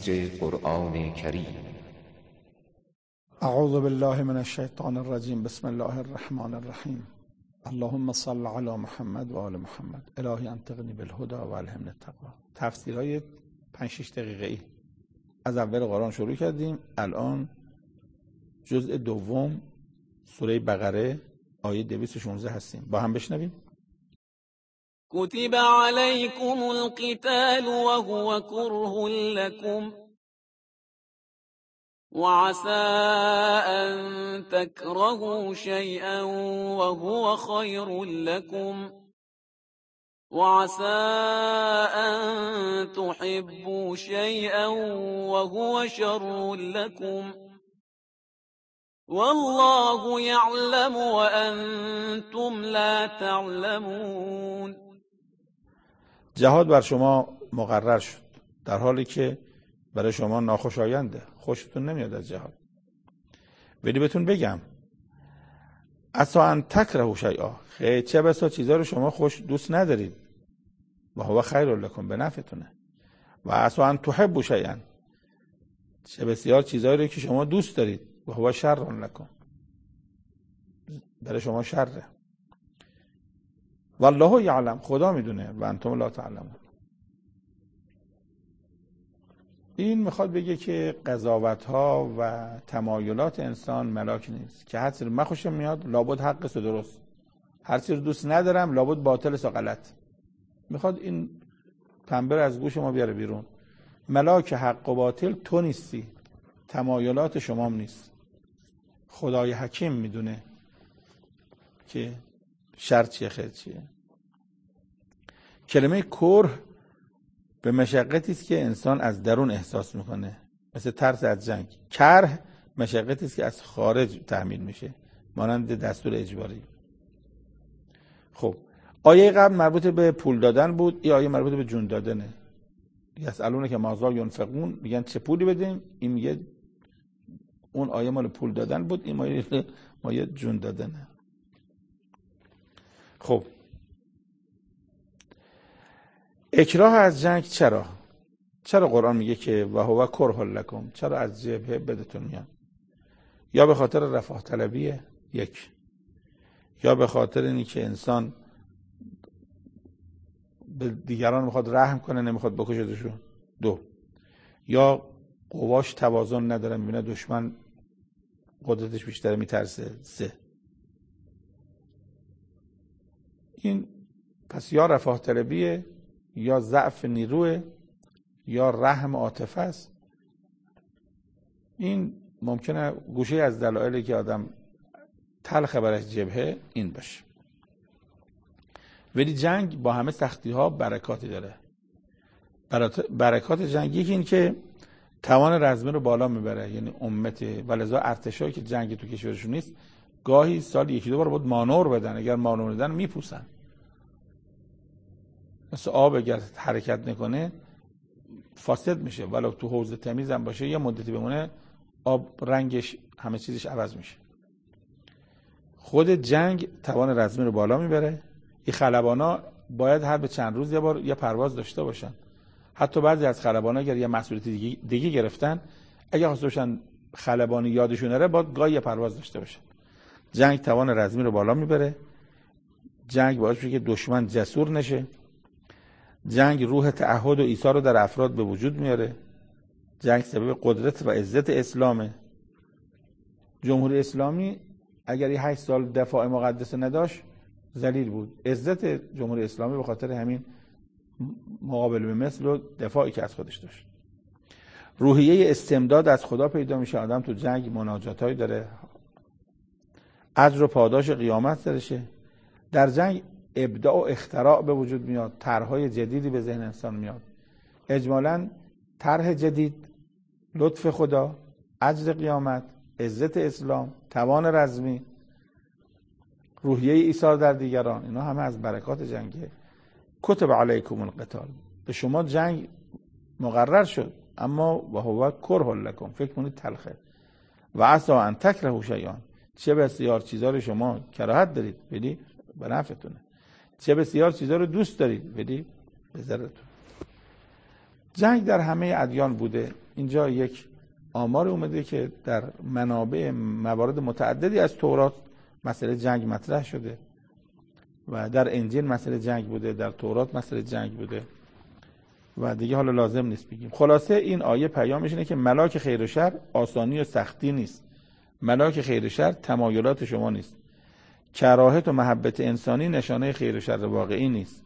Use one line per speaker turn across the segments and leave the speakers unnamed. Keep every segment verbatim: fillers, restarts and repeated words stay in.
نسج قرآن کریم.
اعوذ بالله من الشیطان الرجیم. بسم الله الرحمن الرحیم. اللهم صل علی محمد و آل محمد. الهی انطقنی بالهدى و الهمنی التقوی. تفسیرهای پنج شش دقیقه ای از اول قرآن شروع کردیم. الان جزء دوم سوره بقره آیه دویست و شانزده هستیم. با هم بشنویم.
كتب عليكم القتال وهو كره لكم وعسى أن تكرهوا شيئا وهو خير لكم وعسى أن تحبوا شيئا وهو شر لكم والله يعلم وأنتم لا تعلمون.
جهاد بر شما مقرر شد در حالی که برای شما ناخوشاینده، خوشتون نمیاد از جهاد. ولی بهتون بگم عسى ان تکرهوا شیئا، خیلی چه بسا چیزا رو شما خوش دوست ندارید و هو خیر لکم، به نفعتونه. و عسى ان تحبوا شیئا، چه بسیار چیزایی رو که شما دوست دارید و هو شر لکم، برای شما شره. والله یعلم، خدا میدونه و انتم لا تعلمون. این میخواد بگه که قضاوت ها و تمایلات انسان ملاک نیست که هر چیزی من خوشم میاد لابد حق است و درست، هر چیزی رو دوست ندارم لابد باطل است و غلط. میخواد این پنبه رو از گوش ما بیاره بیرون. ملاک حق و باطل تو نیستی، تمایلات شما هم نیست. خدای حکیم میدونه که شر چیه خیر چیه. کلمه کره به مشقتی است که انسان از درون احساس میکنه، مثل ترس از جنگ. کره مشقتی است که از خارج تحمیل میشه، مانند دستور اجباری. خب آیه قبل مربوط به پول دادن بود، این آیه مربوط به جون دادنه. یسالونه که ماذا ینفقون، میگن چه پولی بدیم. این میگه اون آیه مال پول دادن بود، این آیه مال جون دادنه. خب اکراه از جنگ چرا؟ چرا قرآن میگه که و هو کره لکم؟ چرا از جبهه بدتون میاد؟ یا به خاطر رفاه طلبیه یک، یا به خاطر اینی که انسان به دیگران میخواد رحم کنه نمیخواد بکشدشون دو، یا قواش توازن نداره میبینه دشمن قدرتش بیشتره میترسه سه. این پس یا رفاه طلبیه یا ضعف نیروه یا رحم عاطفه است. این ممکنه گوشه از دلایلی که آدم تلخ برش جبهه این باشه. ولی جنگ با همه سختی ها برکاتی داره. برکات جنگ یکی این که توان رزمی رو بالا میبره، یعنی امت ولذا ارتشایی که جنگ تو کشورشون نیست گاهی سال یکی دو بار بود مانور بدن، اگر مانور بدن میپوسن. مثل آب اگر حرکت نکنه فاسد میشه، ولو تو حوض تمیز هم باشه یه مدتی بمونه آب رنگش همه چیزش عوض میشه. خود جنگ توان رزمی رو بالا میبره. این خلبانا باید هر به چند روز یه بار یه پرواز داشته باشن. حتی بعضی از خلبانا اگر یه مسئولیت دیگه, دیگه گرفتن اگه خواسته باشن خلبانی یادشون نره باید گاهی یه پرواز داشته باشن. جنگ توان رزمی رو بالا میبره. جنگ باعث میشه که دشمن جسور نشه. جنگ روح تعهد و ایثار رو در افراد به وجود میاره. جنگ سبب قدرت و عزت اسلامه. جمهوری اسلامی اگر یه هشت سال دفاع مقدسه نداشت ذلیل بود. عزت جمهوری اسلامی به خاطر همین مقابل به مثل و دفاعی که از خودش داشت. روحیه استمداد از خدا پیدا میشه. آدم تو جنگ مناجاتایی داره، اجر و پاداش قیامت درشه. در جنگ ابداع و اختراع به وجود میاد، طرحهای جدیدی به ذهن انسان میاد. اجمالاً طرح جدید، لطف خدا، اجر قیامت، عزت اسلام، توان رزمی، روحیه ایثار در دیگران، اینا همه از برکات جنگه. کتب علیکم القتال، به شما جنگ مقرر شد اما و هو کره لکم، فکر کنید تلخه. و عسى ان تکرهوا شیئا، چه بسیار چیزا رو شما کراهت دارید ولی به نفعتونه، چه بسیار چیزا رو دوست دارید ولی به ضررتون. جنگ در همه ادیان بوده اینجا یک آمار اومده که در منابع موارد متعددی از تورات مسئله جنگ مطرح شده و در انجیل مسئله جنگ بوده، در تورات مسئله جنگ بوده و دیگه حالا لازم نیست بگیم. خلاصه این آیه پیامش اینه که ملاک خیر و شر آسانی و سختی نیست. ملاک خیر و شر تمایلات شما نیست. کراهت و محبت انسانی نشانه خیر و شر واقعی نیست.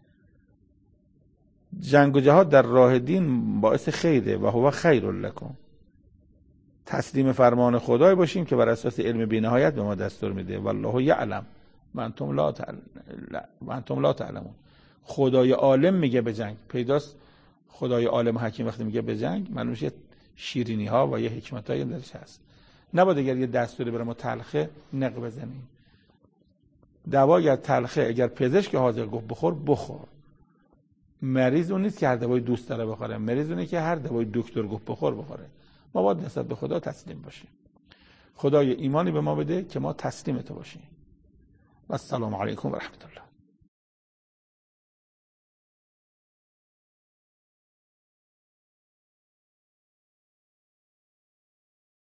جنگ و جهاد در راه دین باعث خیره و هو خیر لکم. تسلیم فرمان خدای باشیم که بر اساس علم بی‌نهایت به ما دستور میده. والله یعلم و انتم لا تعلم و انتم لا تعلمون. خدای عالم میگه به جنگ. پیداست خدای عالم حکیم وقتی میگه به جنگ معنیش یه شیرینی ها و یه حکمت هایی درش هست. نباید اگر یه دستوری برای ما تلخه نق بزنیم. دوا اگر تلخه، اگر پزشک حاضر گفت بخور بخور. مریض اون نیست که هر دوای دوست داره بخوره، مریض اونه که هر دوای دکتر گفت بخور بخوره. ما باید نسبت به خدا تسلیم باشیم. خدای ایمانی به ما بده که ما تسلیم تو باشیم. و السلام علیکم و رحمت الله.